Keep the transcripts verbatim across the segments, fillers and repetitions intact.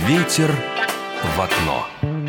Ветер в окно.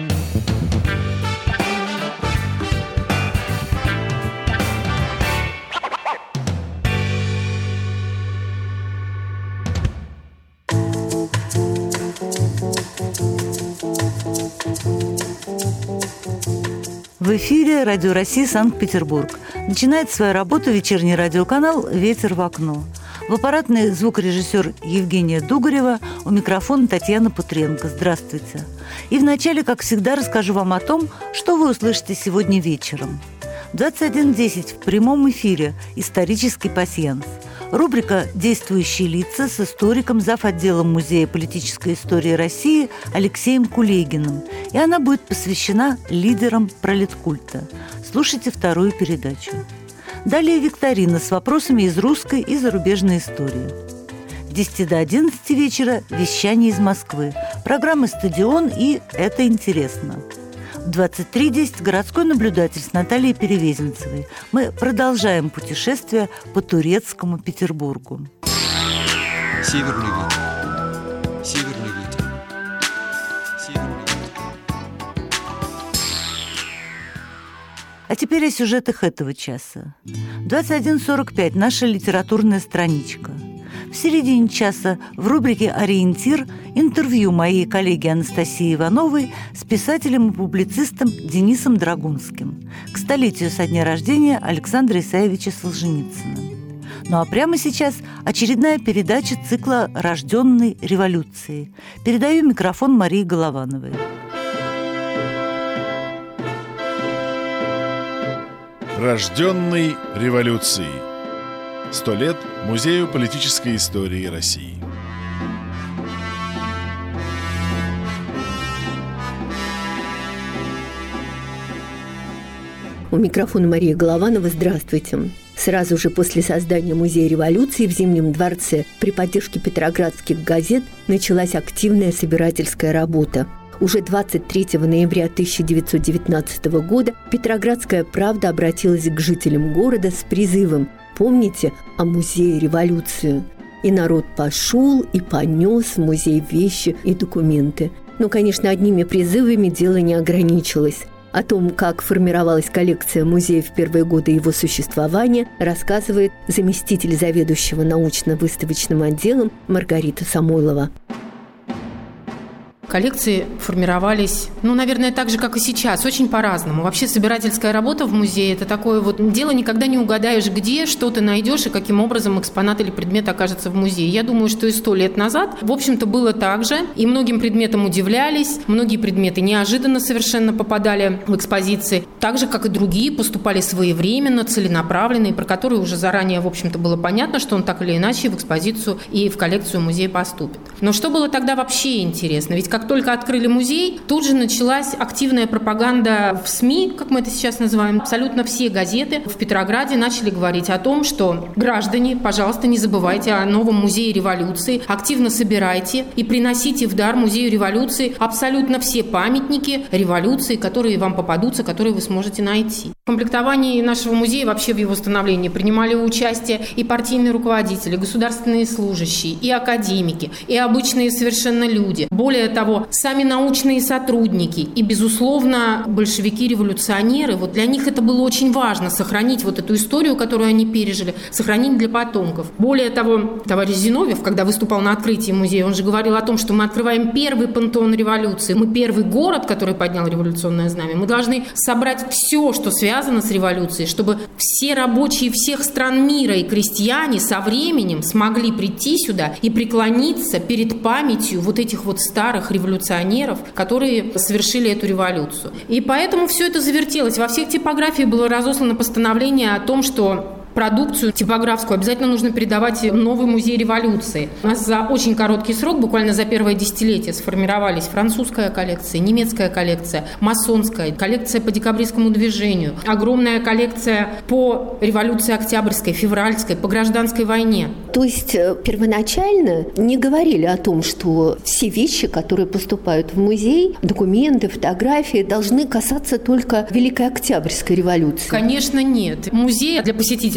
В эфире Радио России Санкт-Петербург. Начинает свою работу вечерний радиоканал «Ветер в окно». В аппаратной звукорежиссер Евгения Дугарева, у микрофона Татьяна Путренко. Здравствуйте. И вначале, как всегда, расскажу вам о том, что вы услышите сегодня вечером. В двадцать один десять в прямом эфире «Исторический пасьянс». Рубрика «Действующие лица» с историком, зав. Отделом Музея политической истории России Алексеем Кулегиным. И она будет посвящена лидерам пролеткульта. Слушайте вторую передачу. Далее викторина с вопросами из русской и зарубежной истории. С десяти до одиннадцати вечера вещание из Москвы. Программы «Стадион» и «Это интересно». В двадцать три десять городской наблюдатель с Натальей Перевезенцевой. Мы продолжаем путешествие по турецкому Петербургу. Северный ветер. Северный ветер. Северный ветер. А теперь о сюжетах этого часа. двадцать один сорок пять наша литературная страничка. В середине часа в рубрике «Ориентир» интервью моей коллеги Анастасии Ивановой с писателем и публицистом Денисом Драгунским к столетию со дня рождения Александра Исаевича Солженицына. Ну а прямо сейчас очередная передача цикла «Рожденной революцией». Передаю микрофон Марии Головановой. Рожденной революцией. Сто лет Музею политической истории России. У микрофона Мария Голованова. Здравствуйте. Сразу же после создания Музея революции в Зимнем дворце при поддержке петроградских газет началась активная собирательская работа. Уже двадцать третьего ноября тысяча девятьсот девятнадцатого года «Петроградская правда» обратилась к жителям города с призывом: «Помните о Музее революции». И народ пошел и понес в музей вещи и документы. Но, конечно, одними призывами дело не ограничилось. О том, как формировалась коллекция музея в первые годы его существования, рассказывает заместитель заведующего научно-выставочным отделом Маргарита Самойлова. Коллекции формировались, ну, наверное, так же, как и сейчас, очень по-разному. Вообще собирательская работа в музее – это такое вот дело, никогда не угадаешь, где, что ты найдешь и каким образом экспонат или предмет окажется в музее. Я думаю, что и сто лет назад, в общем-то, было так же, и многим предметам удивлялись, многие предметы неожиданно совершенно попадали в экспозиции, так же, как и другие, поступали своевременно, целенаправленно, и про которые уже заранее, в общем-то, было понятно, что он так или иначе в экспозицию и в коллекцию музея поступит. Но что было тогда вообще интересно? Ведь как Как только открыли музей, тут же началась активная пропаганда в СМИ, как мы это сейчас называем. Абсолютно все газеты в Петрограде начали говорить о том, что граждане, пожалуйста, не забывайте о новом музее революции, активно собирайте и приносите в дар музею революции абсолютно все памятники революции, которые вам попадутся, которые вы сможете найти. В комплектовании нашего музея, вообще в его становлении, принимали участие и партийные руководители, государственные служащие, и академики, и обычные совершенно люди. Более того, сами научные сотрудники и, безусловно, большевики-революционеры, вот для них это было очень важно, сохранить вот эту историю, которую они пережили, сохранить для потомков. Более того, товарищ Зиновьев, когда выступал на открытии музея, он же говорил о том, что мы открываем первый пантеон революции, мы первый город, который поднял революционное знамя, мы должны собрать все, что связано с революцией, чтобы все рабочие всех стран мира и крестьяне со временем смогли прийти сюда и преклониться перед памятью вот этих вот старых революционеров, которые совершили эту революцию. И поэтому все это завертелось. Во всех типографиях было разослано постановление о том, что продукцию типографскую обязательно нужно передавать в новый музей революции. У нас за очень короткий срок, буквально за первое десятилетие, сформировались французская коллекция, немецкая коллекция, масонская, коллекция по декабристскому движению, огромная коллекция по революции Октябрьской, февральской, по гражданской войне. То есть первоначально не говорили о том, что все вещи, которые поступают в музей, документы, фотографии, должны касаться только Великой Октябрьской революции? Конечно, нет. Музей для посетителей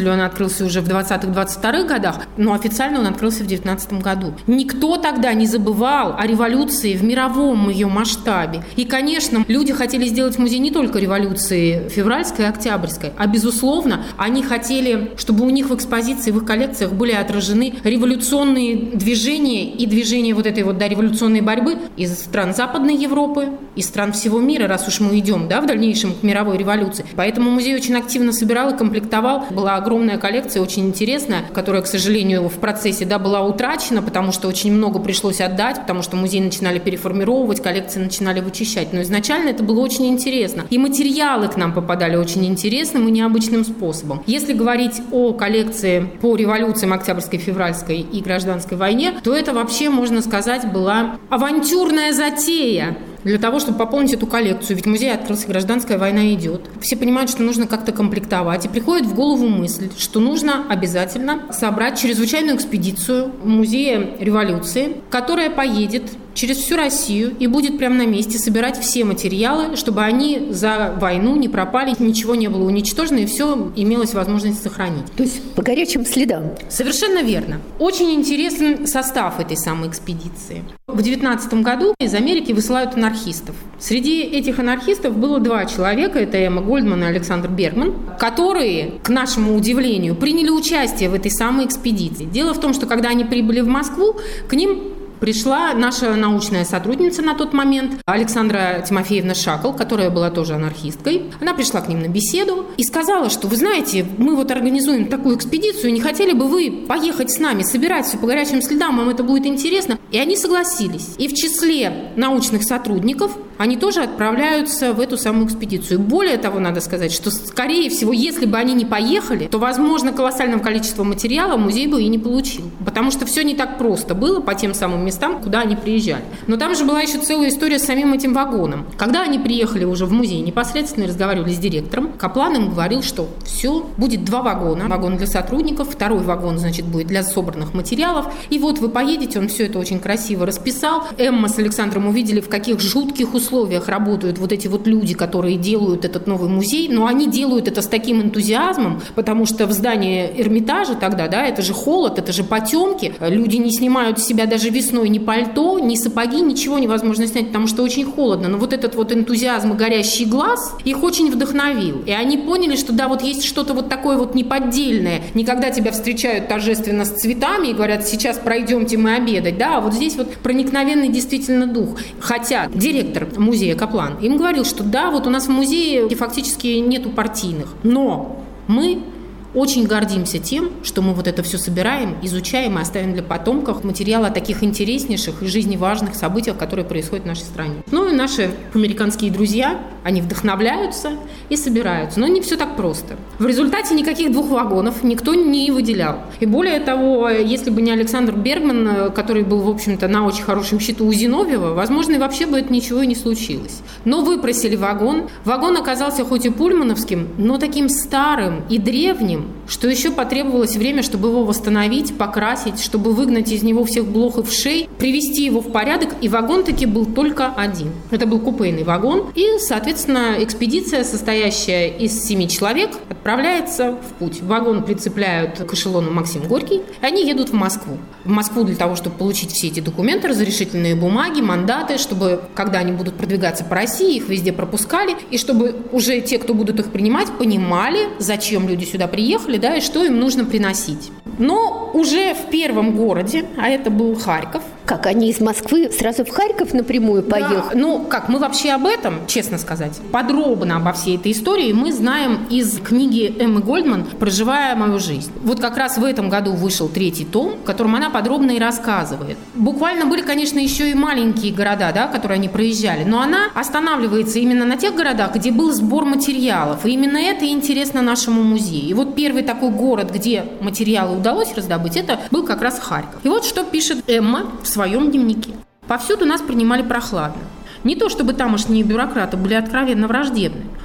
посетителей он открылся уже в двадцатых-двадцать вторых годах, но официально он открылся в девятнадцатом году. Никто тогда не забывал о революции в мировом ее масштабе. И, конечно, люди хотели сделать музей не только революции февральской и октябрьской, а, безусловно, они хотели, чтобы у них в экспозиции, в их коллекциях были отражены революционные движения и движения вот этой вот, да, революционной борьбы из стран Западной Европы, из стран всего мира, раз уж мы идем, да, в дальнейшем к мировой революции. Поэтому музей очень активно собирал и комплектовал. Была огромная коллекция, очень интересная, которая, к сожалению, в процессе, да, была утрачена, потому что очень много пришлось отдать, потому что музей начинали переформировать, коллекции начинали вычищать. Но изначально это было очень интересно. И материалы к нам попадали очень интересным и необычным способом. Если говорить о коллекции по революциям Октябрьской, Февральской и Гражданской войне, то это вообще, можно сказать, была авантюрная затея для того, чтобы пополнить эту коллекцию. Ведь музей открылся, гражданская война идет. Все понимают, что нужно как-то комплектовать. И приходит в голову мысль, что нужно обязательно собрать чрезвычайную экспедицию музея революции, которая поедет через всю Россию и будет прямо на месте собирать все материалы, чтобы они за войну не пропали, ничего не было уничтожено, и все имелось возможность сохранить. То есть по горячим следам. Совершенно верно. Очень интересен состав этой самой экспедиции. В девятнадцатом году из Америки высылают анархистов. Среди этих анархистов было два человека, это Эмма Гольдман и Александр Бергман, которые, к нашему удивлению, приняли участие в этой самой экспедиции. Дело в том, что когда они прибыли в Москву, к ним пришла наша научная сотрудница на тот момент, Александра Тимофеевна Шакал, которая была тоже анархисткой. Она пришла к ним на беседу и сказала, что, вы знаете, мы вот организуем такую экспедицию, не хотели бы вы поехать с нами, собирать все по горячим следам, вам это будет интересно? И они согласились. И в числе научных сотрудников они тоже отправляются в эту самую экспедицию. Более того, надо сказать, что, скорее всего, если бы они не поехали, то, возможно, колоссального количества материала музей бы и не получил. Потому что все не так просто было по тем самым местам, куда они приезжали. Но там же была еще целая история с самим этим вагоном. Когда они приехали уже в музей непосредственно и разговаривали с директором, Каплан им говорил, что все, будет два вагона. Вагон для сотрудников, второй вагон, значит, будет для собранных материалов. И вот вы поедете, он все это очень красиво расписал. Эмма с Александром увидели, в каких жутких условиях работают вот эти вот люди, которые делают этот новый музей. Но они делают это с таким энтузиазмом, потому что в здании Эрмитажа тогда, да, это же холод, это же потемки. Люди не снимают с себя даже весной ни пальто, ни сапоги, ничего невозможно снять, потому что очень холодно. Но вот этот вот энтузиазм и горящий глаз их очень вдохновил. И они поняли, что да, вот есть что-то вот такое вот неподдельное. Не когда тебя встречают торжественно с цветами и говорят, сейчас пройдемте мы обедать, да, а вот здесь вот проникновенный действительно дух. Хотя директор музея Каплан им говорил, что да, вот у нас в музее фактически нету партийных, но мы очень гордимся тем, что мы вот это все собираем, изучаем и оставим для потомков материалы о таких интереснейших и жизневажных событиях, которые происходят в нашей стране. Ну и наши американские друзья, они вдохновляются и собираются. Но не все так просто. В результате никаких двух вагонов никто не выделял. И более того, если бы не Александр Бергман, который был, в общем-то, на очень хорошем счету у Зиновьева, возможно, и вообще бы это ничего и не случилось. Но выпросили вагон. Вагон оказался хоть и пульмановским, но таким старым и древним, что еще потребовалось время, чтобы его восстановить, покрасить, чтобы выгнать из него всех блох и вшей, привести его в порядок, и вагон таки был только один. Это был купейный вагон, и, соответственно, экспедиция, состоящая из семи человек, отправляется в путь. Вагон прицепляют к эшелону «Максим Горький», и они едут в Москву. В Москву для того, чтобы получить все эти документы, разрешительные бумаги, мандаты, чтобы, когда они будут продвигаться по России, их везде пропускали, и чтобы уже те, кто будут их принимать, понимали, зачем люди сюда приехали, да, и что им нужно приносить. Но уже в первом городе, а это был Харьков. Как, они из Москвы сразу в Харьков напрямую поехали? Да, ну, как, мы вообще об этом, честно сказать, подробно обо всей этой истории мы знаем из книги Эммы Гольдман «Проживая мою жизнь». Вот как раз в этом году вышел третий том, в котором она подробно и рассказывает. Буквально были, конечно, еще и маленькие города, да, которые они проезжали, но она останавливается именно на тех городах, где был сбор материалов. И именно это интересно нашему музею. И вот первый такой город, где материалы удалось раздобыть, это был как раз Харьков. И вот что пишет Эмма в своем дневнике. «Повсюду нас принимали прохладно. Не то чтобы тамошние бюрократы были откровенно враждебны,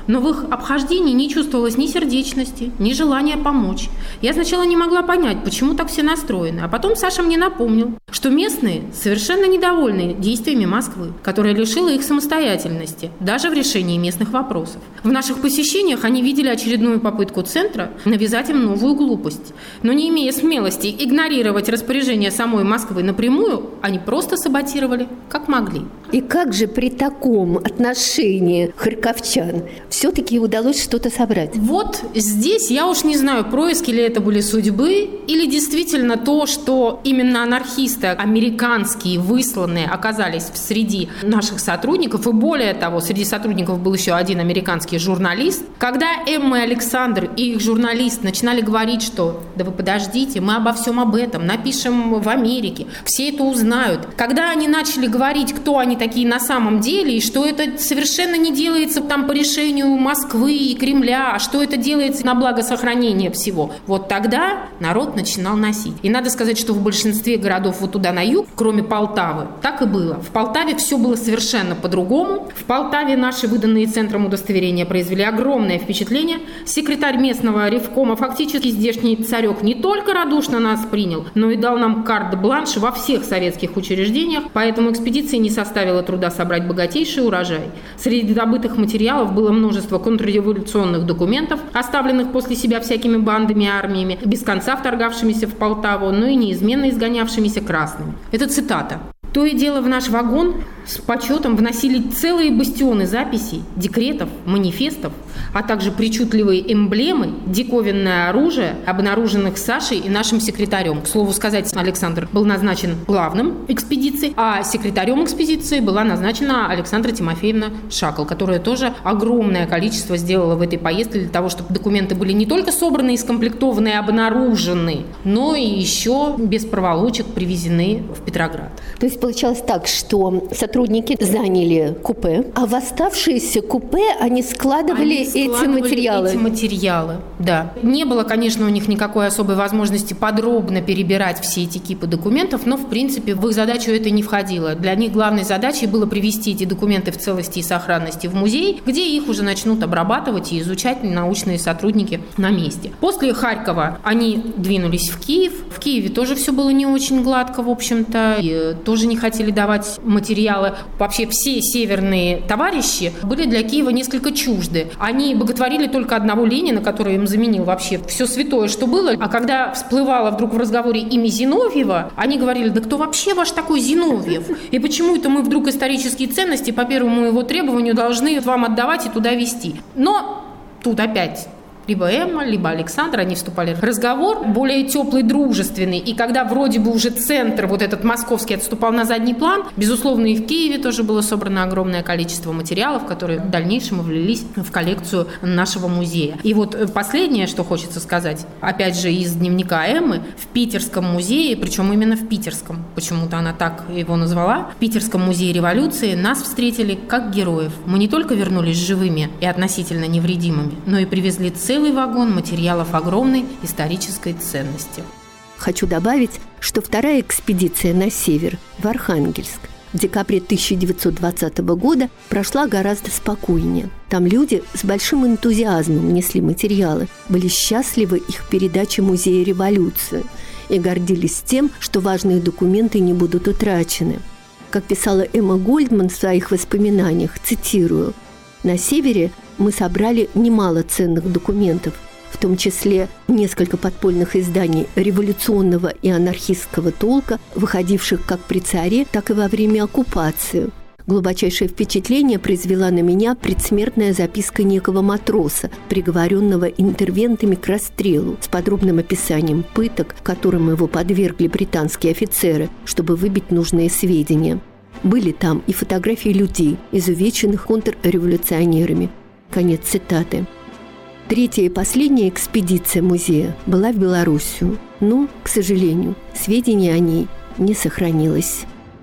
Но в их обхождении не чувствовалось ни сердечности, ни желания помочь. Я сначала не могла понять, почему так все настроены. А потом Саша мне напомнил, что местные совершенно недовольны действиями Москвы, которая лишила их самостоятельности, даже в решении местных вопросов. В наших посещениях они видели очередную попытку центра навязать им новую глупость. Но не имея смелости игнорировать распоряжение самой Москвы напрямую, они просто саботировали, как могли. И как же при таком отношении харьковчан все-таки удалось что-то собрать? Вот здесь я уж не знаю, происки ли это были судьбы, или действительно то, что именно анархисты американские, высланные, оказались в среди наших сотрудников, и более того, среди сотрудников был еще один американский журналист. Когда Эмма и Александр и их журналист начинали говорить, что «да вы подождите, мы обо всем об этом напишем в Америке, все это узнают». Когда они начали говорить, кто они такие на самом деле, и что это совершенно не делается там по решению Москвы и Кремля, а что это делается на благо сохранения всего, вот тогда народ начинал носить. И надо сказать, что в большинстве городов вот туда на юг, кроме Полтавы, так и было. В Полтаве все было совершенно по-другому. В Полтаве наши выданные центром удостоверения произвели огромное впечатление. Секретарь местного ревкома, фактически здешний царек, не только радушно нас принял, но и дал нам карт-бланш во всех советских учреждениях, поэтому экспедиции не составило труда собрать богатейший урожай. Среди добытых материалов было множество контрреволюционных документов, оставленных после себя всякими бандами и армиями, без конца вторгавшимися в Полтаву, но и неизменно изгонявшимися красными. Это цитата. То и дело в наш вагон с почетом вносили целые бастионы записей, декретов, манифестов, а также причудливые эмблемы, диковинное оружие, обнаруженных Сашей и нашим секретарем. К слову сказать, Александр был назначен главным экспедиции, а секретарем экспедиции была назначена Александра Тимофеевна Шакл, которая тоже огромное количество сделала в этой поездке для того, чтобы документы были не только собраны и скомплектованы и обнаружены, но и еще без проволочек привезены в Петроград. То есть получалось так, что сотрудники заняли купе, а в оставшиеся купе они складывали, они складывали эти материалы. Эти материалы, да. Не было, конечно, у них никакой особой возможности подробно перебирать все эти кипы документов, но, в принципе, в их задачу это не входило. Для них главной задачей было привести эти документы в целости и сохранности в музей, где их уже начнут обрабатывать и изучать научные сотрудники на месте. После Харькова они двинулись в Киев. В Киеве тоже все было не очень гладко, в общем-то, и тоже не хотели давать материалы. Вообще все северные товарищи были для Киева несколько чужды. Они боготворили только одного Ленина, который им заменил вообще все святое, что было. А когда всплывало вдруг в разговоре имя Зиновьева, они говорили: да кто вообще ваш такой Зиновьев? И почему это мы вдруг исторические ценности по первому его требованию должны вам отдавать и туда везти? Но тут опять либо Эмма, либо Александр, они вступали в разговор более теплый, дружественный. И когда вроде бы уже центр, вот этот московский, отступал на задний план, безусловно, и в Киеве тоже было собрано огромное количество материалов, которые в дальнейшем влились в коллекцию нашего музея. И вот последнее, что хочется сказать, опять же, из дневника Эммы, в Питерском музее, причем именно в Питерском, почему-то она так его назвала, в Питерском музее революции нас встретили как героев. Мы не только вернулись живыми и относительно невредимыми, но и привезли целый Целый вагон материалов огромной исторической ценности. Хочу добавить, что вторая экспедиция на север, в Архангельск, в декабре тысяча девятьсот двадцатого года прошла гораздо спокойнее. Там люди с большим энтузиазмом несли материалы, были счастливы их передаче Музея революции и гордились тем, что важные документы не будут утрачены. Как писала Эмма Гольдман в своих воспоминаниях, цитирую: «На севере мы собрали немало ценных документов, в том числе несколько подпольных изданий революционного и анархистского толка, выходивших как при царе, так и во время оккупации. Глубочайшее впечатление произвела на меня предсмертная записка некого матроса, приговоренного интервентами к расстрелу, с подробным описанием пыток, которым его подвергли британские офицеры, чтобы выбить нужные сведения. Были там и фотографии людей, изувеченных контрреволюционерами». Конец цитаты. Третья и последняя экспедиция музея была в Белоруссию, но, к сожалению, сведений о ней не сохранилось.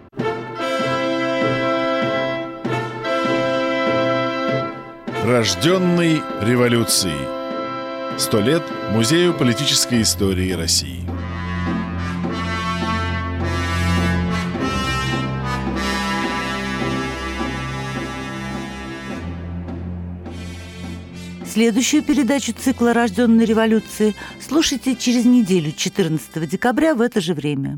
Рожденный революцией. Сто лет Музею политической истории России. Следующую передачу цикла «Рожденные революции» слушайте через неделю, четырнадцатого декабря в это же время.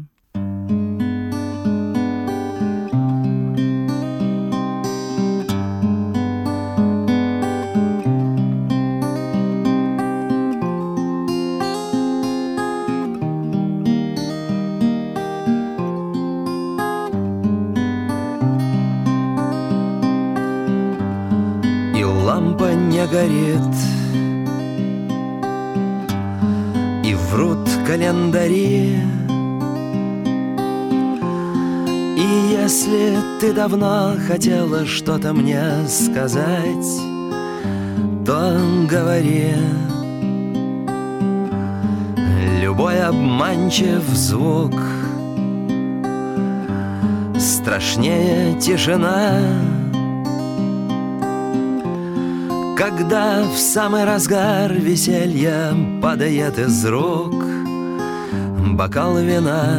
Лампа не горит, и врут календари. И если ты давно хотела что-то мне сказать, то говори. Любой обманчив звук страшнее тишина. Когда в самый разгар веселья падает из рук бокал вина,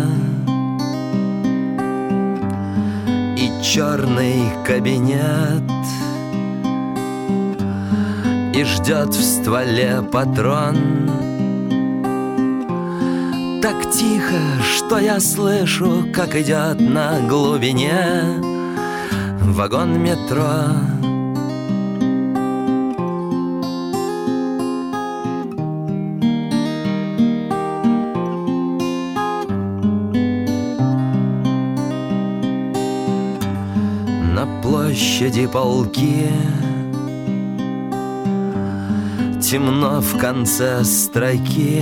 и черный кабинет, и ждет в стволе патрон. Так тихо, что я слышу, как идет на глубине вагон метро. Площади полки, темно в конце строки,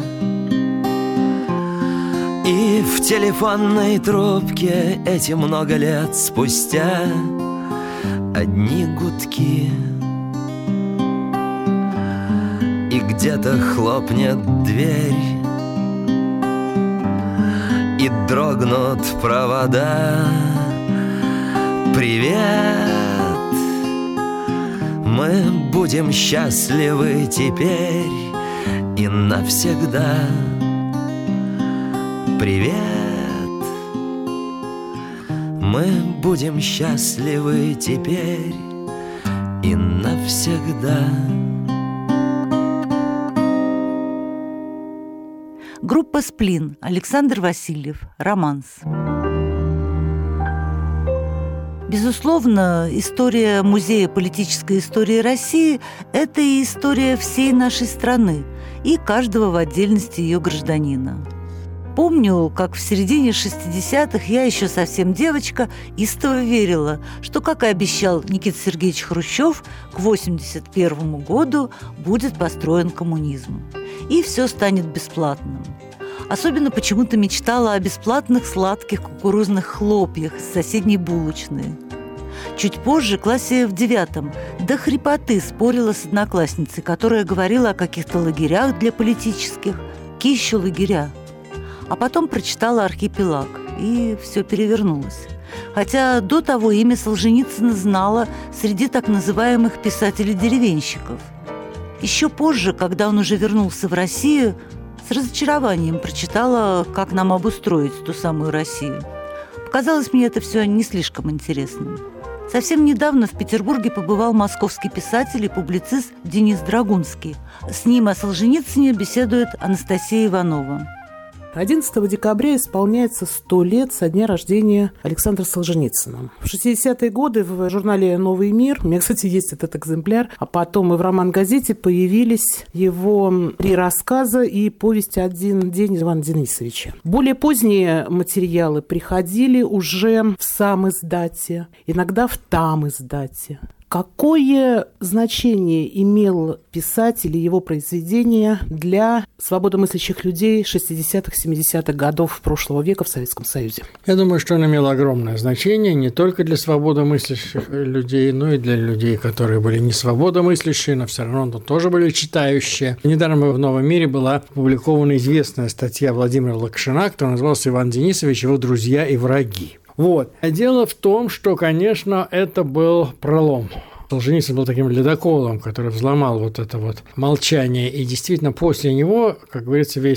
и в телефонной трубке эти много лет спустя одни гудки. И где-то хлопнет дверь, и дрогнут провода. Привет, мы будем счастливы теперь и навсегда. Привет, мы будем счастливы теперь и навсегда. Группа «Сплин», Александр Васильев, «Романс». Безусловно, история Музея политической истории России – это и история всей нашей страны и каждого в отдельности ее гражданина. Помню, как в середине шестидесятых я еще совсем девочка истово верила, что, как и обещал Никита Сергеевич Хрущев, к восемьдесят первому году будет построен коммунизм, и все станет бесплатным. Особенно почему-то мечтала о бесплатных сладких кукурузных хлопьях из соседней булочной. Чуть позже, в классе в девятом, до хрипоты спорила с одноклассницей, которая говорила о каких-то лагерях для политических. Какие еще лагеря? А потом прочитала «Архипелаг», и все перевернулось. Хотя до того имя Солженицына знала среди так называемых писателей-деревенщиков. Еще позже, когда он уже вернулся в Россию, с разочарованием прочитала «Как нам обустроить ту самую Россию». Показалось мне это все не слишком интересным. Совсем недавно в Петербурге побывал московский писатель и публицист Денис Драгунский. С ним о Солженицыне беседует Анастасия Иванова. одиннадцатого декабря исполняется сто лет со дня рождения Александра Солженицына. В шестидесятые годы в журнале «Новый мир», у меня, кстати, есть этот экземпляр, а потом и в «Роман-газете» появились его три рассказа и повесть «Один день» Ивана Денисовича. Более поздние материалы приходили уже в сам-издате, иногда в там-издате. Какое значение имел писатель и его произведения для свободомыслящих людей шестидесятых, семидесятых годов прошлого века в Советском Союзе? Я думаю, что он имел огромное значение не только для свободомыслящих людей, но и для людей, которые были не свободомыслящие, но все равно тоже были читающие. Недаром в «Новом мире» была опубликована известная статья Владимира Лакшина, которая называлась «Иван Денисович, его друзья и враги». Вот. Дело в том, что, конечно, это был пролом. Солженицын был таким ледоколом, который взломал вот это вот молчание. И действительно, после него, как говорится, весь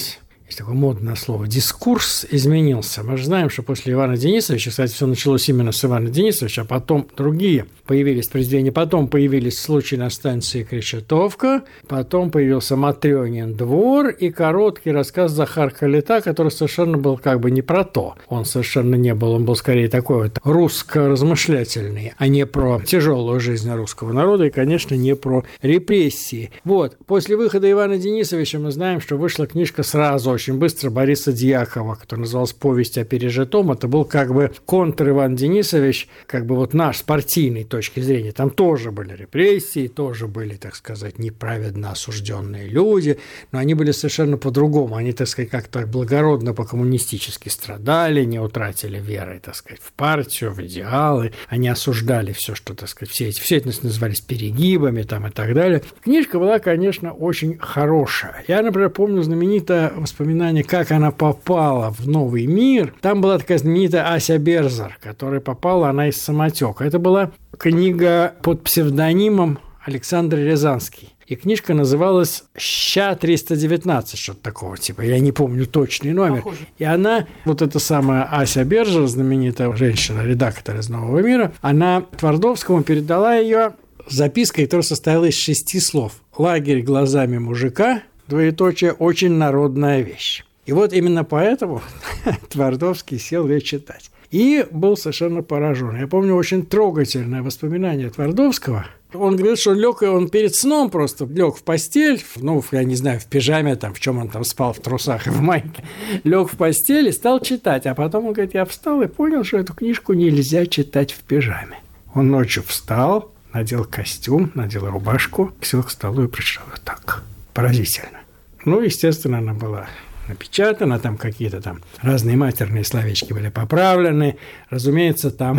есть такое модное слово, дискурс изменился. Мы же знаем, что после Ивана Денисовича, кстати, все началось именно с Ивана Денисовича, а потом другие появились произведения, потом появились случаи на станции Кречетовка, потом появился Матрёнин двор и короткий рассказ Захар Калита, который совершенно был как бы не про то. Он совершенно не был, он был скорее такой вот русско-размышлятельный, а не про тяжелую жизнь русского народа и, конечно, не про репрессии. Вот. После выхода Ивана Денисовича мы знаем, что вышла книжка сразу, очень быстро, Бориса Дьякова, которая называлась «Повесть о пережитом». Это был как бы контр Иван Денисович, как бы вот наш, с партийной точки зрения. Там тоже были репрессии, тоже были, так сказать, неправедно осужденные люди, но они были совершенно по-другому. Они, так сказать, как-то благородно по-коммунистически страдали, не утратили веры, так сказать, в партию, в идеалы. Они осуждали все, что, так сказать, все эти, все это назывались перегибами там, и так далее. Книжка была, конечно, очень хорошая. Я, например, помню знаменитое воспоминание, как она попала в новый мир. Там была такая знаменитая Ася Берзар, которая попала, она из «Самотека». Это была книга под псевдонимом Александр Рязанский. И книжка называлась «Ща триста девятнадцать», что-то такого типа. Я не помню точный номер. Похоже. И она, вот эта самая Ася Бержер, знаменитая женщина, редактор из «Нового мира», она Твардовскому передала ее запиской, которая состояла из шести слов. «Лагерь глазами мужика, двоеточие, очень народная вещь». И вот именно поэтому Твардовский сел ее читать. И был совершенно поражен. Я помню очень трогательное воспоминание Твардовского. Он говорит, что лег он перед сном просто лег в постель, ну, я не знаю, в пижаме, там, в чем он там спал, в трусах и в майке, лег в постель и стал читать. А потом он говорит, я встал и понял, что эту книжку нельзя читать в пижаме. Он ночью встал, надел костюм, надел рубашку, сел к столу и прочитал вот так. Поразительно. Ну, естественно, она была напечатано, там какие-то там разные матерные словечки были поправлены. Разумеется, там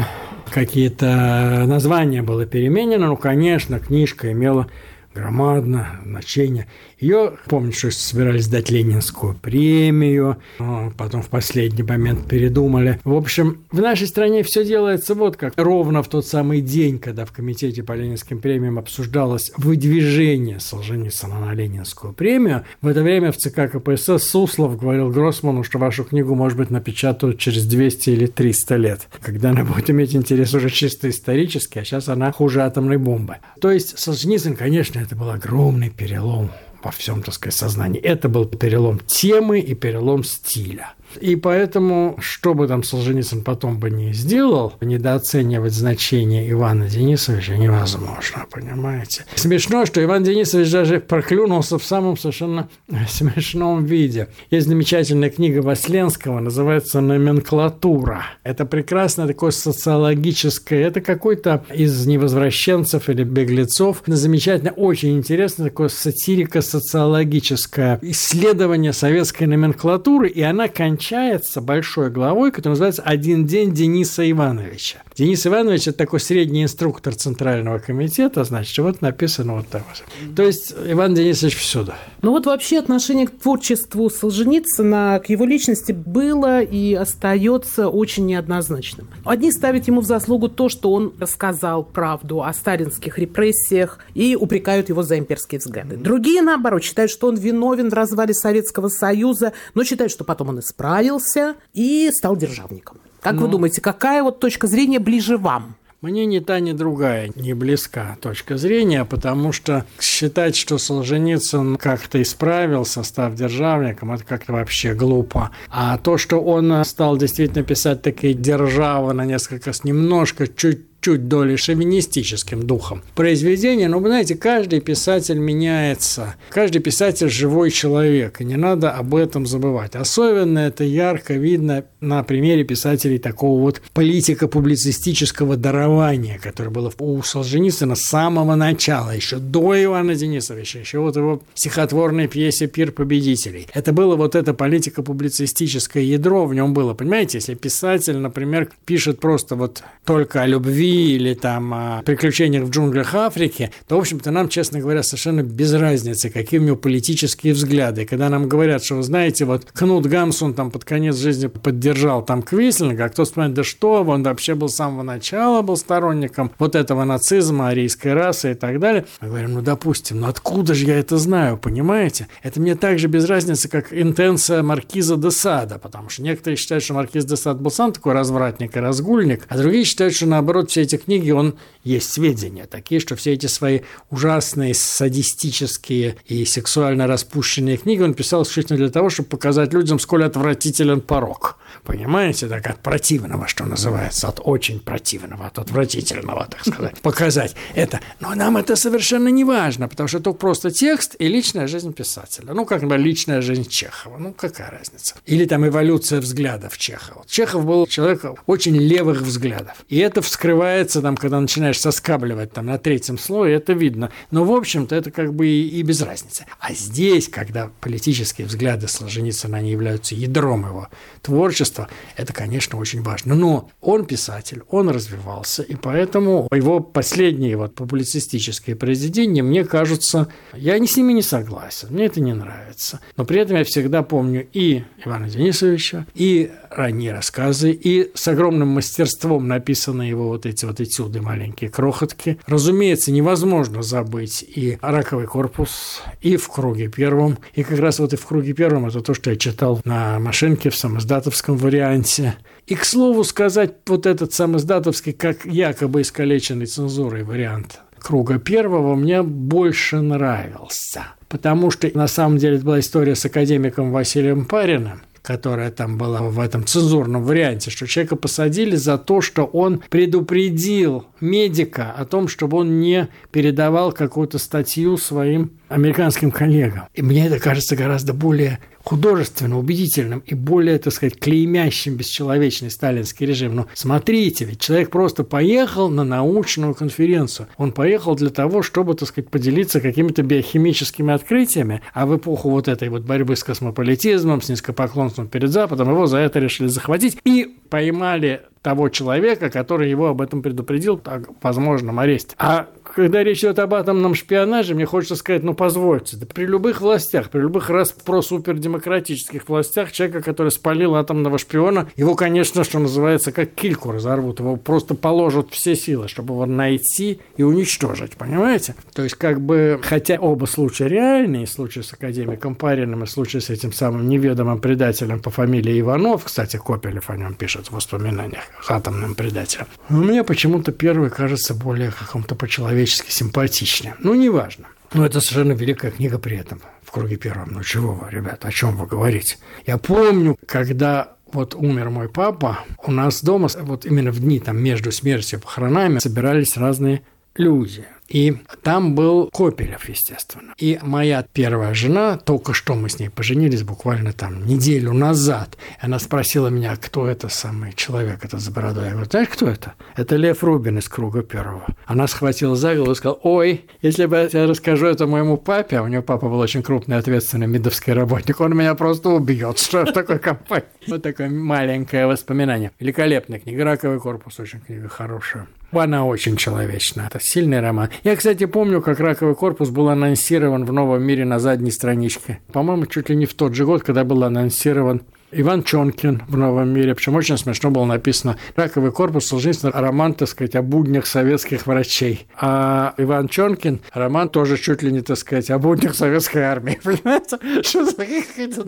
какие-то названия было переменено, но, конечно, книжка имела громадное значение. Ее, помню, что собирались дать Ленинскую премию, потом в последний момент передумали. В общем, в нашей стране все делается вот как. Ровно в тот самый день, когда в Комитете по Ленинским премиям обсуждалось выдвижение Солженицына на Ленинскую премию, в это время в ЦК КПСС Суслов говорил Гроссману, что вашу книгу, может быть, напечатают через двести или триста лет, когда она будет иметь интерес уже чисто исторический, а сейчас она хуже атомной бомбы. То есть Солженицын, конечно, это был огромный перелом во всем, так сказать, сознании. Это был перелом темы и перелом стиля. И поэтому, что бы там Солженицын потом бы не сделал, недооценивать значение Ивана Денисовича невозможно, понимаете? Смешно, что Иван Денисович даже проклюнулся в самом совершенно смешном виде. Есть замечательная книга Васленского, называется «Номенклатура». Это прекрасное такое социологическое, это какой-то из невозвращенцев или беглецов. Это замечательно, очень интересно, такое сатирико-социологическое исследование советской номенклатуры, и она кончается большой главой, которая называется «Один день Дениса Ивановича». Денис Иванович – это такой средний инструктор Центрального комитета, значит, вот написано вот так. То есть Иван Денисович всюду. Ну вот вообще отношение к творчеству Солженицына, к его личности было и остается очень неоднозначным. Одни ставят ему в заслугу то, что он рассказал правду о сталинских репрессиях и упрекают его за имперские взгляды. Другие, наоборот, считают, что он виновен в развале Советского Союза, но считают, что потом он исправился и стал державником. Как ну, вы думаете, какая вот точка зрения ближе вам? Мне ни та, ни другая не близка точка зрения, потому что считать, что Солженицын как-то исправился, став державником, это как-то вообще глупо. А то, что он стал действительно писать такие державы на несколько, немножко, чуть чуть долей шовинистическим духом произведения, но, вы знаете, каждый писатель меняется, каждый писатель живой человек, и не надо об этом забывать. Особенно это ярко видно на примере писателей такого вот политико-публицистического дарования, которое было у Солженицына с самого начала, еще до Ивана Денисовича, еще вот его стихотворной пьесе «Пир победителей». Это было вот это политико-публицистическое ядро в нем было, понимаете? Если писатель, например, пишет просто вот только о любви, или там о приключениях в джунглях Африки, то, в общем-то, нам, честно говоря, совершенно без разницы, какие у него политические взгляды. И когда нам говорят, что, вы знаете, вот Кнут Гамсун там под конец жизни поддержал там Квислинга, а кто вспоминает, да что, он вообще был с самого начала был сторонником вот этого нацизма, арийской расы и так далее. Мы говорим, ну, допустим, ну откуда же я это знаю, понимаете? Это мне так же без разницы, как интенция маркиза де Сада, потому что некоторые считают, что маркиз де Сад был сам такой развратник и разгульник, а другие считают, что, наоборот, все эти книги, он есть сведения такие, что все эти свои ужасные, садистические и сексуально распущенные книги он писал исключительно для того, чтобы показать людям, сколь отвратителен порок. Понимаете, так от противного, что называется, от очень противного, от отвратительного, так сказать, показать это. Но нам это совершенно не важно, потому что это просто текст и личная жизнь писателя. Ну, как, например, личная жизнь Чехова. Ну, какая разница? Или там эволюция взглядов Чехова. Чехов был человек очень левых взглядов. И это вскрывается, там, когда начинаешь соскабливать там, на третьем слое, это видно. Но, в общем-то, это как бы и, и без разницы. А здесь, когда политические взгляды Солженицына, они являются ядром его творчества, это, конечно, очень важно. Но он писатель, он развивался, и поэтому его последние вот публицистические произведения, мне кажутся, я с ними не согласен, мне это не нравится. Но при этом я всегда помню и Ивана Денисовича, и ранние рассказы, и с огромным мастерством написаны его вот эти вот этюды, маленькие крохотки. Разумеется, невозможно забыть и «Раковый корпус», и «В круге первом». И как раз вот и «В круге первом» — это то, что я читал на машинке в самиздатовском варианте. И, к слову сказать, вот этот самиздатовский, как якобы искалеченный цензурой вариант «Круга первого» мне больше нравился. Потому что, на самом деле, это была история с академиком Василием Париным, которая там была в этом цензурном варианте, что человека посадили за то, что он предупредил медика о том, чтобы он не передавал какую-то статью своим американским коллегам. И мне это кажется гораздо более художественно, убедительным и более, так сказать, клеймящим бесчеловечный сталинский режим. Но смотрите, ведь человек просто поехал на научную конференцию. Он поехал для того, чтобы, так сказать, поделиться какими-то биохимическими открытиями, а в эпоху вот этой вот борьбы с космополитизмом, с низкопоклонством перед Западом, его за это решили захватить и поймали того человека, который его об этом предупредил, о возможном аресте. А когда речь идет об атомном шпионаже, мне хочется сказать, ну, позвольте, да при любых властях, при любых раз просупердемократических властях, человека, который спалил атомного шпиона, его, конечно, что называется, как кильку разорвут, его просто положат все силы, чтобы его найти и уничтожить, понимаете? То есть, как бы, хотя оба случая реальные, случай с академиком Париным и случай с этим самым неведомым предателем по фамилии Иванов, кстати, Копелев о нем пишет в воспоминаниях, атомным предателем, но мне почему-то первый кажется более каком-то по-человечески симпатичнее. Ну, неважно. Но это совершенно великая книга при этом, «В круге первом». Ну, чего вы, ребята, о чем вы говорите? Я помню, когда вот умер мой папа, у нас дома, вот именно в дни там между смертью и похоронами, собирались разные люди. И там был Копелев, естественно. И моя первая жена, только что мы с ней поженились, буквально там неделю назад, она спросила меня, кто это самый человек, этот с бородой. Я говорю, знаешь, кто это? Это Лев Рубин из «Круга первого». Она схватила за голову и сказала, ой, если бы я расскажу это моему папе, а у него папа был очень крупный, ответственный МИДовский работник, он меня просто убьет, что в такой компании. Вот такое маленькое воспоминание. Великолепная книга, «Раковый корпус», очень книга хорошая. Она очень человечная. Это сильный роман. Я, кстати, помню, как «Раковый корпус» был анонсирован в «Новом мире» на задней страничке. По-моему, чуть ли не в тот же год, когда был анонсирован Иван Чонкин в «Новом мире». Причем очень смешно было написано «Раковый корпус», Солженицын, роман, так сказать, о буднях советских врачей. А Иван Чонкин, роман тоже чуть ли не, так сказать, о буднях советской армии. Понимаете? Что за какие-то,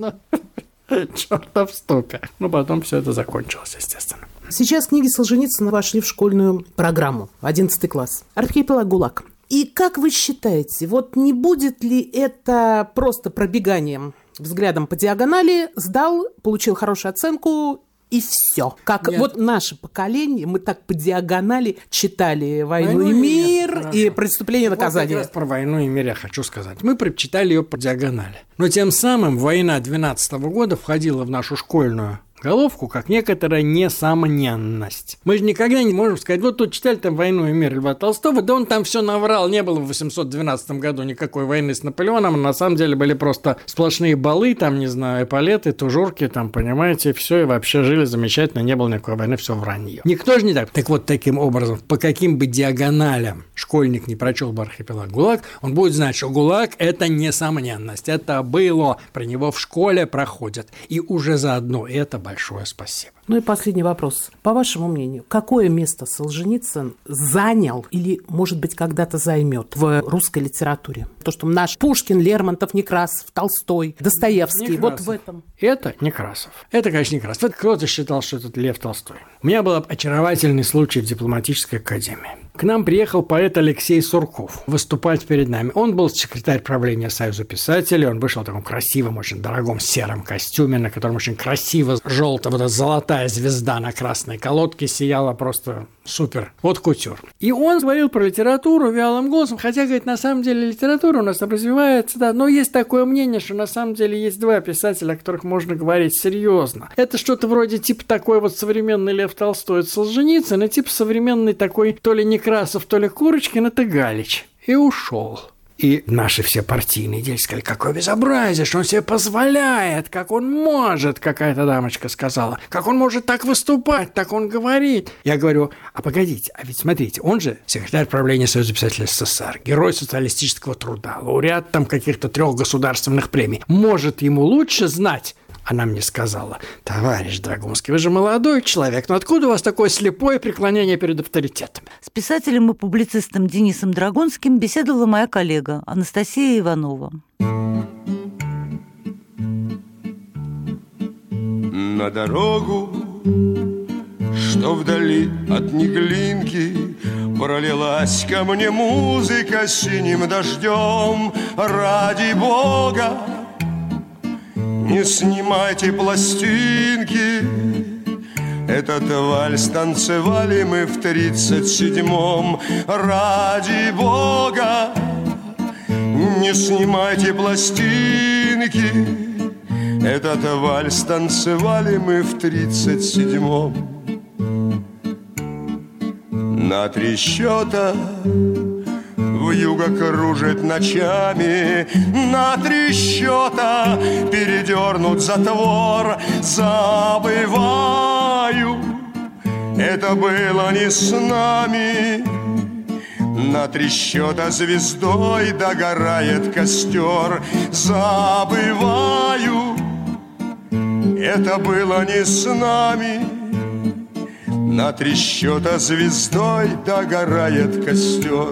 ну, чёртов ступе. Ну, потом все это закончилось, естественно. Сейчас книги Солженицына вошли в школьную программу, одиннадцатый класс. «Архипелаг ГУЛАГ». И как вы считаете, вот не будет ли это просто пробеганием взглядом по диагонали, сдал, получил хорошую оценку и все? Как Нет. вот наше поколение, мы так по диагонали читали «Войну, Войну и мир» и, и «Преступление и наказание». Вот как раз про «Войну и мир» я хочу сказать. Мы прочитали ее по диагонали. Но тем самым «Война» двенадцатого года входила в нашу школьную головку как некоторая несомненность. Мы же никогда не можем сказать, вот тут читали там «Войну и мир» Льва Толстого, да он там все наврал, не было в восемьсот двенадцатом году никакой войны с Наполеоном, на самом деле были просто сплошные балы, там, не знаю, эполеты, тужурки, там, понимаете, все, и вообще жили замечательно, не было никакой войны, все вранье. Никто же не так. Так вот, таким образом, по каким бы диагоналям школьник не прочел бы «Архипелаг ГУЛАГ», он будет знать, что ГУЛАГ – это несомненность, это было, про него в школе проходят, и уже заодно это большое спасибо. Ну и последний вопрос. По вашему мнению, какое место Солженицын занял или, может быть, когда-то займет в русской литературе? То, что наш Пушкин, Лермонтов, Некрасов, Толстой, Достоевский, Некрасов. Вот в этом. Это Некрасов. Это, конечно, Некрасов. Это кто-то считал, что это Лев Толстой. У меня был очаровательный случай в дипломатической академии. К нам приехал поэт Алексей Сурков выступать перед нами. Он был секретарь правления Союза писателей. Он вышел в таком красивом, очень дорогом сером костюме, на котором очень красиво желтая, вот эта золотая звезда на красной колодке сияла, просто супер. Вот кутюр. И он говорил про литературу вялым голосом, хотя, говорит, на самом деле литература у нас там развивается, да, но есть такое мнение, что на самом деле есть два писателя, о которых можно говорить серьезно. Это что-то вроде типа такой вот современный Лев Толстой, это Солженицын, и типа современный такой то ли Некрасов, то ли Курочкин, это Галич. И ушел. И наши все партийные деятели сказали, какое безобразие, что он себе позволяет, как он может, какая-то дамочка сказала, как он может так выступать, так он говорит. Я говорю, а погодите, а ведь смотрите, он же секретарь правления Союза писателей СССР, герой социалистического труда, лауреат там каких-то трех государственных премий. Может ему лучше знать? Она мне сказала, товарищ Драгунский, вы же молодой человек, но откуда у вас такое слепое преклонение перед авторитетами? С писателем и публицистом Денисом Драгунским беседовала моя коллега Анастасия Иванова. На дорогу, что вдали от Неглинки, пролилась ко мне музыка синим дождем. Ради Бога, не снимайте пластинки. Этот вальс танцевали мы в тридцать седьмом. Ради Бога, не снимайте пластинки. Этот вальс танцевали мы в тридцать седьмом. На три счета вьюга кружит ночами, на три счета передернут затвор. Забываю, это было не с нами. На три счета звездой догорает костер. Забываю, это было не с нами. На три счета звездой догорает костер.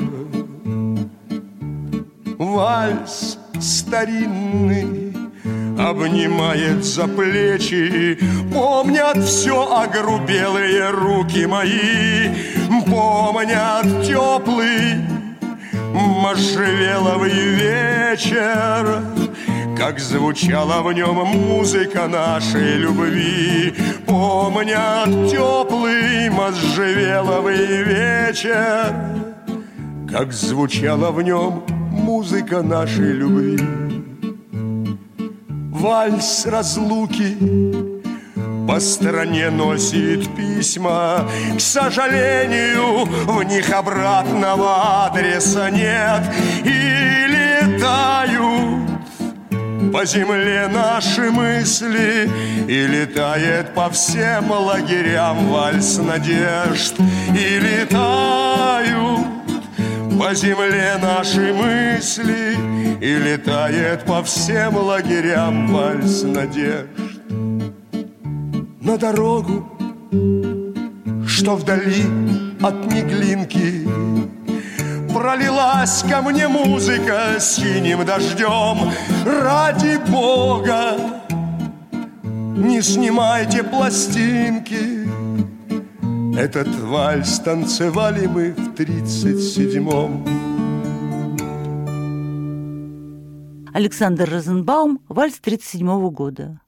Вальс старинный обнимает за плечи, помнят все огрубелые руки мои, помнят теплый можжевеловый вечер, как звучала в нем музыка нашей любви. Помнят теплый можжевеловый вечер, как звучала в нем музыка нашей любви. Вальс разлуки по стране носит письма. К сожалению, в них обратного адреса нет. И летают по земле наши мысли, и летает по всем лагерям вальс надежд. И летают по земле наши мысли, и летает по всем лагерям вальс надежд. На дорогу, что вдали от Неглинки, пролилась ко мне музыка синим дождем. Ради Бога, не снимайте пластинки. Этот вальс танцевали мы в тридцать седьмом. Александр Розенбаум, вальс тридцать седьмого года.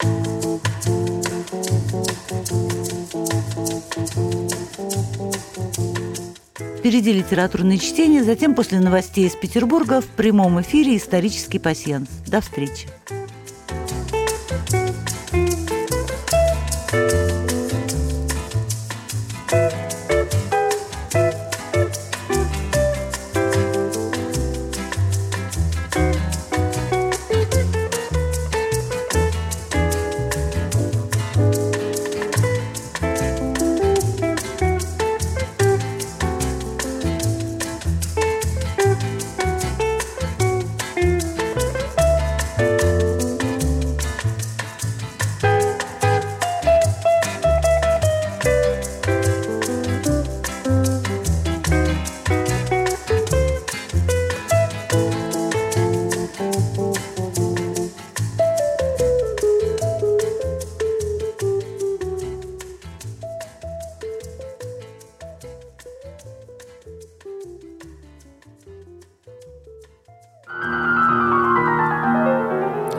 Впереди литературное чтение, затем после новостей из Петербурга в прямом эфире исторический пасьянс. До встречи.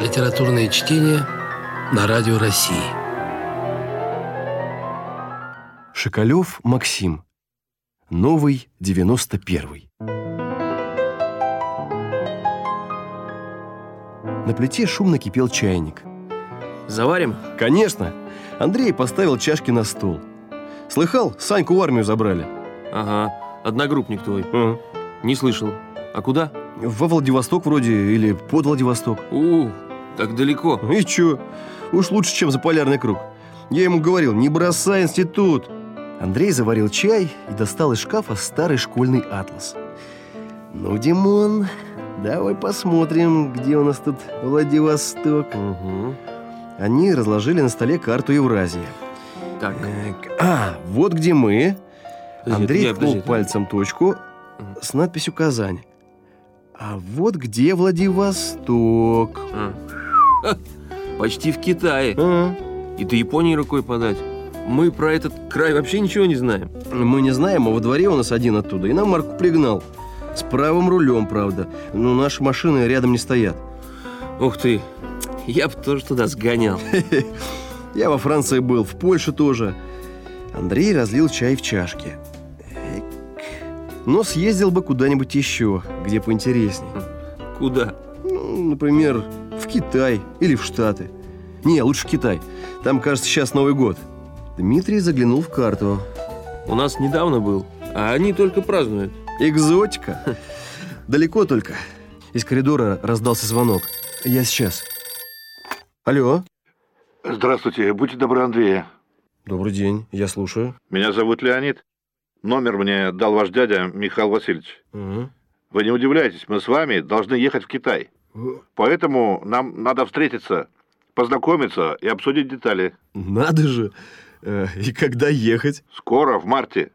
литературное чтение на Радио России. Шоколев Максим. Новый девяносто первый. На плите шумно кипел чайник. Заварим? Конечно. Андрей поставил чашки на стол. Слыхал, Саньку в армию забрали. Ага, одногруппник твой. А. Не слышал. А куда? Во Владивосток вроде, или под Владивосток. У, так далеко. И чё? Уж лучше, чем за полярный круг. Я ему говорил, не бросай институт. Андрей заварил чай и достал из шкафа старый школьный атлас. Ну, Димон, давай посмотрим, где у нас тут Владивосток. Угу. Они разложили на столе карту Евразии. Так. А, вот где мы. Подожди, Андрей я, ткнул подожди, пальцем точку с надписью «Казань». А вот где Владивосток. А. Ха, почти в Китае. А. И до Японии рукой подать. Мы про этот край вообще ничего не знаем. Мы не знаем, а во дворе у нас один оттуда. И нам Марку пригнал. С правым рулем, правда. Но наши машины рядом не стоят. Ух ты, я бы тоже туда сгонял. Я во Франции был, в Польше тоже. Андрей разлил чай в чашке. Но съездил бы куда-нибудь еще, где поинтереснее. Куда? Ну, например, в Китай или в Штаты. Не, лучше в Китай. Там, кажется, сейчас Новый год. Дмитрий заглянул в карту. У нас недавно был, а они только празднуют. Экзотика. Далеко только. Из коридора раздался звонок. Я сейчас. Алло. Здравствуйте, будьте добры, Андрея. Добрый день, я слушаю. Меня зовут Леонид. Номер мне дал ваш дядя Михаил Васильевич. Угу. Вы не удивляйтесь, мы с вами должны ехать в Китай. Поэтому нам надо встретиться, познакомиться и обсудить детали. Надо же. И когда ехать? Скоро, в марте.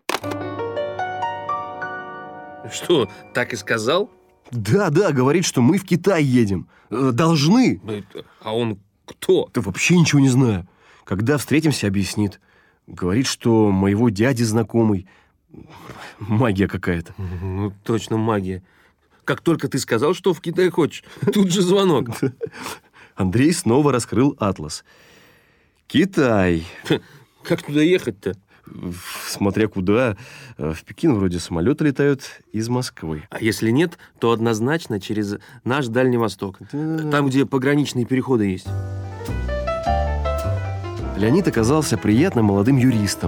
Что, так и сказал? Да, да, говорит, что мы в Китай едем. Должны. А он кто? Да вообще ничего не знаю. Когда встретимся, объяснит. Говорит, что моего дяди знакомый. Магия какая-то. Ну, точно магия. Как только ты сказал, что в Китай хочешь, тут же звонок. Андрей снова раскрыл атлас. Китай. Как туда ехать-то? Смотря куда. В Пекин вроде самолеты летают из Москвы. А если нет, то однозначно через наш Дальний Восток. Там, где пограничные переходы есть. Леонид оказался приятным молодым юристом.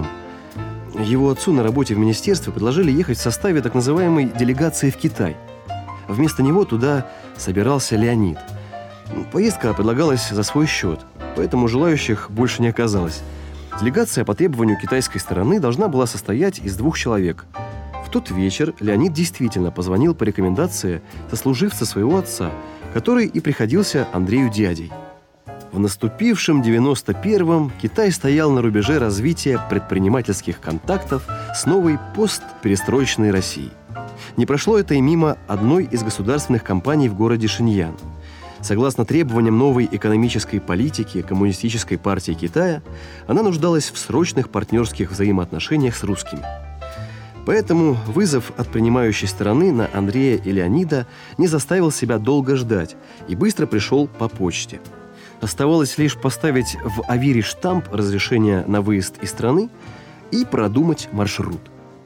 Его отцу на работе в министерстве предложили ехать в составе так называемой делегации в Китай. Вместо него туда собирался Леонид. Поездка предлагалась за свой счет, поэтому желающих больше не оказалось. Делегация по требованию китайской стороны должна была состоять из двух человек. В тот вечер Леонид действительно позвонил по рекомендации сослуживца своего отца, который и приходился Андрею дядей. В наступившем девяносто первом Китай стоял на рубеже развития предпринимательских контактов с новой постперестроечной Россией. Не прошло это и мимо одной из государственных компаний в городе Шиньян. Согласно требованиям новой экономической политики Коммунистической партии Китая, она нуждалась в срочных партнерских взаимоотношениях с русскими. Поэтому вызов от принимающей стороны на Андрея и Леонида не заставил себя долго ждать и быстро пришел по почте. Оставалось лишь поставить в авире штамп разрешения на выезд из страны и продумать маршрут.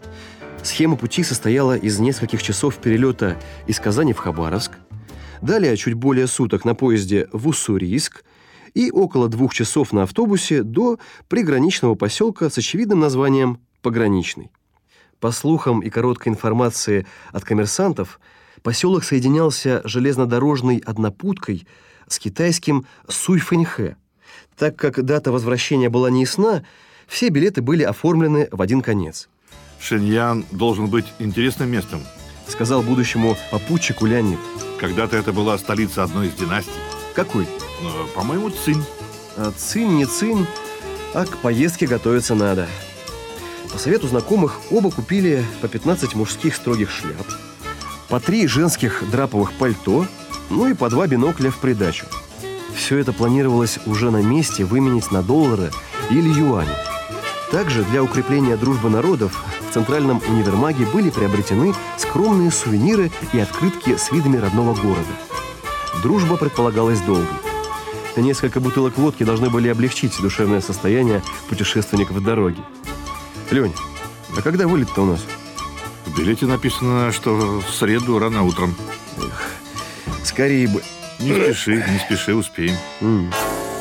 Схема пути состояла из нескольких часов перелета из Казани в Хабаровск, далее чуть более суток на поезде в Уссурийск и около двух часов на автобусе до приграничного поселка с очевидным названием «Пограничный». По слухам и короткой информации от коммерсантов, поселок соединялся железнодорожной однопуткой с китайским Суйфэньхэ. Так как дата возвращения была неясна, все билеты были оформлены в один конец. Шиньян должен быть интересным местом, сказал будущему попутчику Леонид. Когда-то это была столица одной из династий. Какой? Ну, по-моему, Цинь. А Цинь не Цинь, а к поездке готовиться надо. По совету знакомых оба купили по пятнадцать мужских строгих шляп, по три женских драповых пальто, ну и по два бинокля в придачу. Все это планировалось уже на месте выменить на доллары или юани. Также для укрепления дружбы народов в Центральном универмаге были приобретены скромные сувениры и открытки с видами родного города. Дружба предполагалась долгой. Несколько бутылок водки должны были облегчить душевное состояние путешественников в дороге. Лень, а когда вылет-то у нас? В билете написано, что в среду рано утром. Эх, скорее бы. Не спеши, не спеши, успеем. Mm.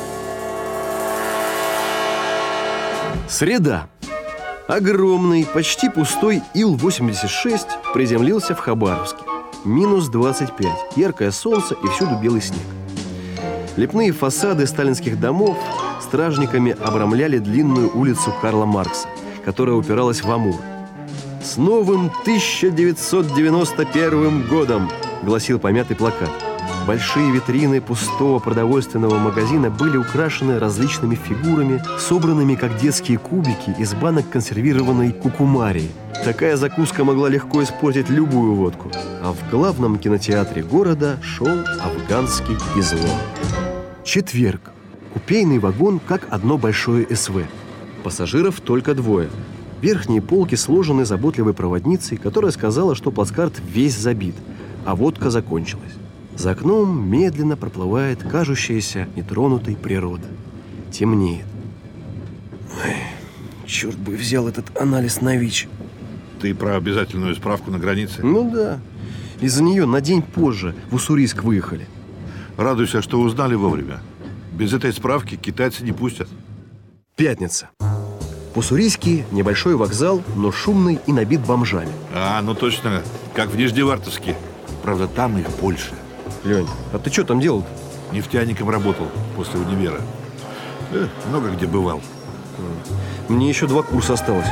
Среда. Огромный, почти пустой Ил восемьдесят шесть приземлился в Хабаровске. Минус двадцать пять, яркое солнце и всюду белый снег. Лепные фасады сталинских домов стражниками обрамляли длинную улицу Карла Маркса, которая упиралась в Амур. «С новым тысяча девятьсот девяносто первым годом!» – гласил помятый плакат. Большие витрины пустого продовольственного магазина были украшены различными фигурами, собранными как детские кубики из банок консервированной кукумарии. Такая закуска могла легко испортить любую водку. А в главном кинотеатре города шел афганский излом. Четверг. Купейный вагон как одно большое СВ. Пассажиров только двое. Верхние полки сложены заботливой проводницей, которая сказала, что плацкарт весь забит, а водка закончилась. За окном медленно проплывает кажущаяся нетронутой природа. Темнеет. Ой, черт бы взял этот анализ на ВИЧ. Ты про обязательную справку на границе? Ну да. Из-за нее на день позже в Уссурийск выехали. Радуйся, что узнали вовремя. Без этой справки китайцы не пустят. Пятница. Уссурийский небольшой вокзал, но шумный и набит бомжами. А, ну точно, как в Нижневартовске. Правда, там их больше. Лень, а ты что там делал? Нефтяником работал после универа. Э, много где бывал. Мне еще два курса осталось.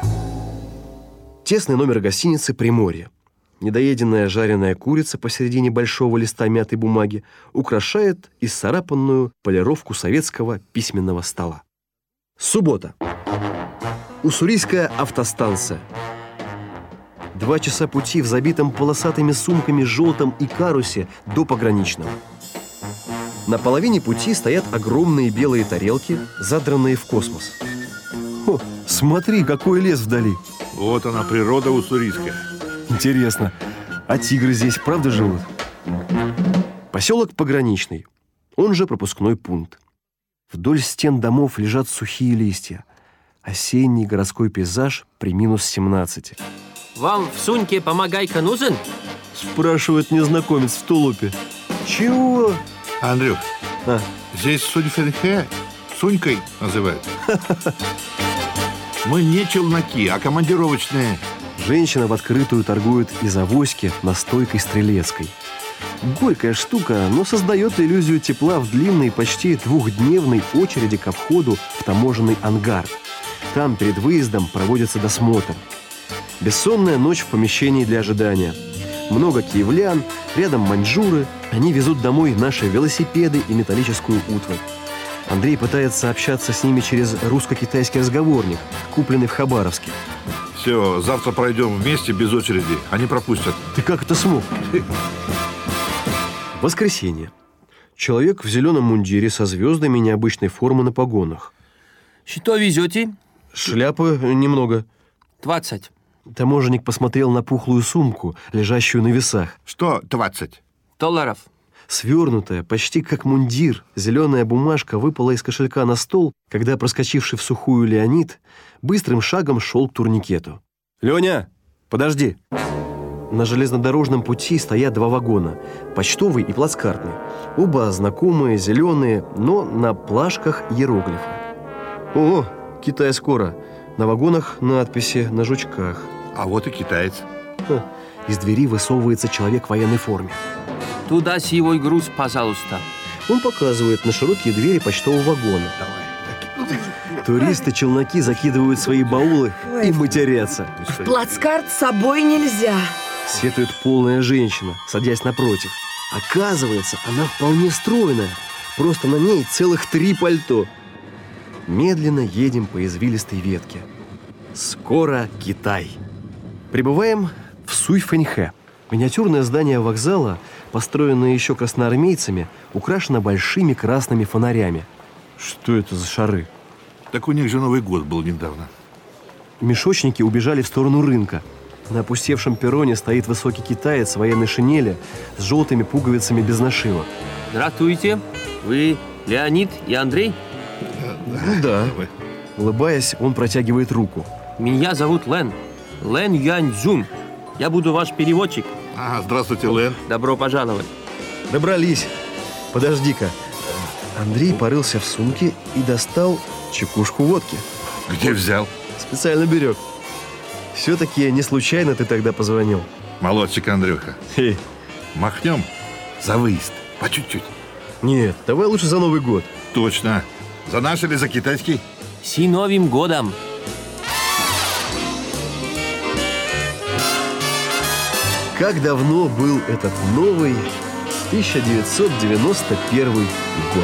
Тесный номер гостиницы «Приморье». Недоеденная жареная курица посередине большого листа мятой бумаги украшает исцарапанную полировку советского письменного стола. Суббота. Уссурийская автостанция. Два часа пути в забитом полосатыми сумками желтом Икарусе до пограничного. На половине пути стоят огромные белые тарелки, задранные в космос. О, смотри, какой лес вдали. Вот она, природа уссурийская. Интересно, а тигры здесь правда живут? Поселок Пограничный, он же пропускной пункт. Вдоль стен домов лежат сухие листья. Осенний городской пейзаж при минус семнадцати. Вам в сумке помогайка нужен? Спрашивает незнакомец в тулупе. Чего? Андрюх, а? Здесь Суньфэнхэ Сунькой называют. Мы не челноки, а командировочные. Женщина в открытую торгует из авоськи настойкой стрелецкой. Горькая штука, но создает иллюзию тепла в длинной, почти двухдневной очереди ко входу в таможенный ангар. Там перед выездом проводится досмотр. Бессонная ночь в помещении для ожидания. Много киевлян, рядом маньчжуры. Они везут домой наши велосипеды и металлическую утварь. Андрей пытается общаться с ними через русско-китайский разговорник, купленный в Хабаровске. Все, завтра пройдем вместе без очереди. Они пропустят. Ты как это смог? Воскресенье. Человек в зеленом мундире со звездами необычной формы на погонах. Что везете? Шляпы немного. Двадцать. Таможенник посмотрел на пухлую сумку, лежащую на весах. Что двадцать? Долларов. Свернутая, почти как мундир, зеленая бумажка выпала из кошелька на стол, когда проскочивший в сухую Леонид быстрым шагом шел к турникету. «Леня, подожди!» На железнодорожном пути стоят два вагона, почтовый и плацкартный. Оба знакомые, зеленые, но на плашках иероглифы. О, Китай скоро. На вагонах надписи на жучках. А вот и китаец. Ха. Из двери высовывается человек в военной форме. Туда сивой груз, пожалуйста. Он показывает на широкие двери почтового вагона. Туристы-челноки закидывают свои баулы и матерятся. В плацкарт с собой нельзя. Сетует полная женщина, садясь напротив. Оказывается, она вполне стройная. Просто на ней целых три пальто. Медленно едем по извилистой ветке. Скоро Китай. Прибываем в Суйфэньхэ. Миниатюрное здание вокзала, построенное еще красноармейцами, украшено большими красными фонарями. Что это за шары? Так у них же Новый год был недавно. Мешочники убежали в сторону рынка. На опустевшем перроне стоит высокий китаец в военной шинели с желтыми пуговицами без нашивок. Здравствуйте. Вы Леонид и Андрей? Ну да. Улыбаясь, он протягивает руку. Меня зовут Лен. Лен Юаньцзюнь. Я буду ваш переводчик. А, здравствуйте, Лен. Добро пожаловать. Добрались. Подожди-ка. Андрей порылся в сумке и достал чекушку водки. Где взял? Специально берег. Все-таки не случайно ты тогда позвонил. Молодчик, Андрюха. Хе. Махнем за выезд. По чуть-чуть. Нет, давай лучше за Новый год. Точно. За наш или за китайский? С Новым годом! Как давно был этот новый тысяча девятьсот девяносто первый год.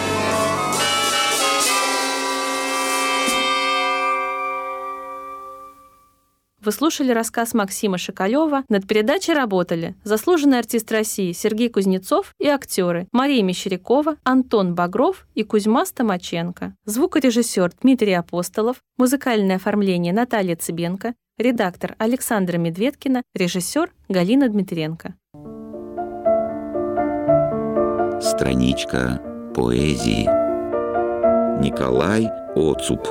Вы слушали рассказ Максима Шоколева. Над передачей работали заслуженный артист России Сергей Кузнецов и актеры Мария Мещерякова, Антон Багров и Кузьма Стомаченко. Звукорежиссер Дмитрий Апостолов, музыкальное оформление Наталья Цыбенко, редактор Александра Медведкина, режиссер Галина Дмитренко. Страничка поэзии. Николай Оцуп.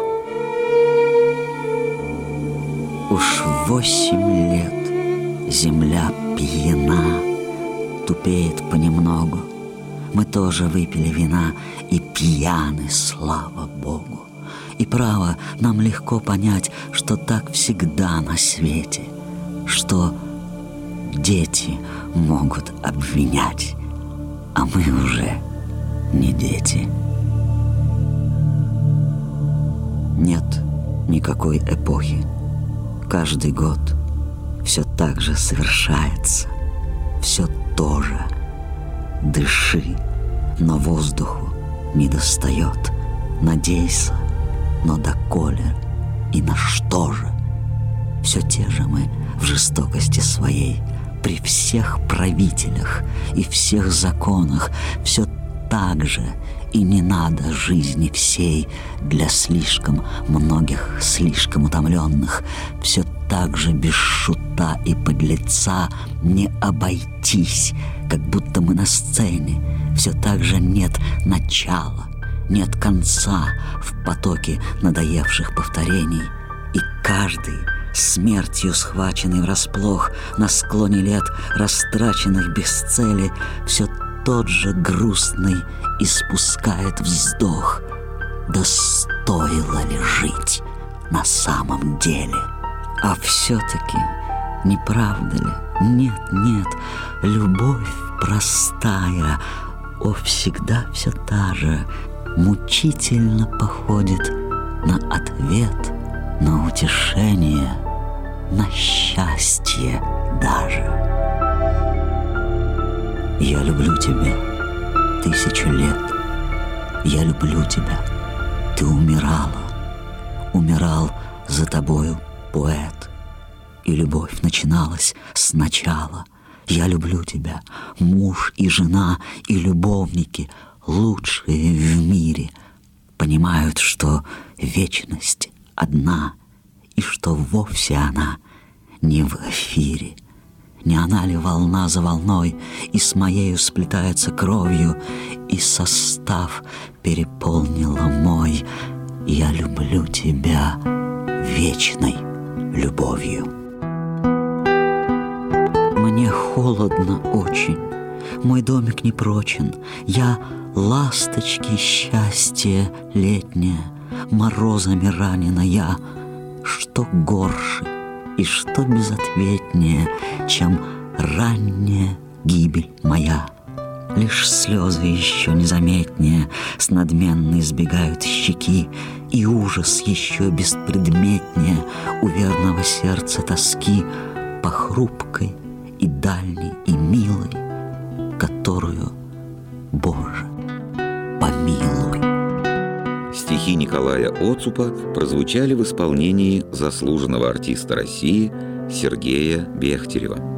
Уж восемь лет земля пьяна, тупеет понемногу. Мы тоже выпили вина и пьяны, слава Богу. И право, нам легко понять, что так всегда на свете, что дети могут обвинять, а мы уже не дети. Нет никакой эпохи. Каждый год все так же совершается, все то же. Дыши, но воздуху не достает. Надейся, но доколе и на что же? Все те же мы в жестокости своей, при всех правителях и всех законах, все так же, и не надо жизни всей для слишком многих, слишком утомленных. Все так же без шута и подлеца не обойтись, как будто мы на сцене. Все так же нет начала, нет конца в потоке надоевших повторений. И каждый, смертью схваченный врасплох, на склоне лет, растраченных без цели, все тот же грустный испускает вздох. Да стоило ли жить на самом деле? А все-таки, не правда ли? Нет, нет, любовь простая, о, всегда все та же, мучительно походит на ответ, на утешение, на счастье даже. Я люблю тебя тысячу лет. Я люблю тебя. Ты умирала. Умирал за тобою поэт. И любовь начиналась сначала. Я люблю тебя. Муж и жена и любовники, лучшие в мире, понимают, что вечность одна, и что вовсе она не в эфире. Не она ли волна за волной и с моею сплетается кровью, и состав переполнила мой? Я люблю тебя вечной любовью. Мне холодно очень, мой домик не прочен. Я ласточки счастье летнее, морозами ранена я. Что горше и что безответнее, чем ранняя гибель моя. Лишь слезы еще незаметнее с надменной сбегают щеки, и ужас еще беспредметнее у верного сердца тоски по хрупкой и дальней и милой, которую, Боже, помилуй. Стихи Николая Оцупа прозвучали в исполнении заслуженного артиста России Сергея Бехтерева.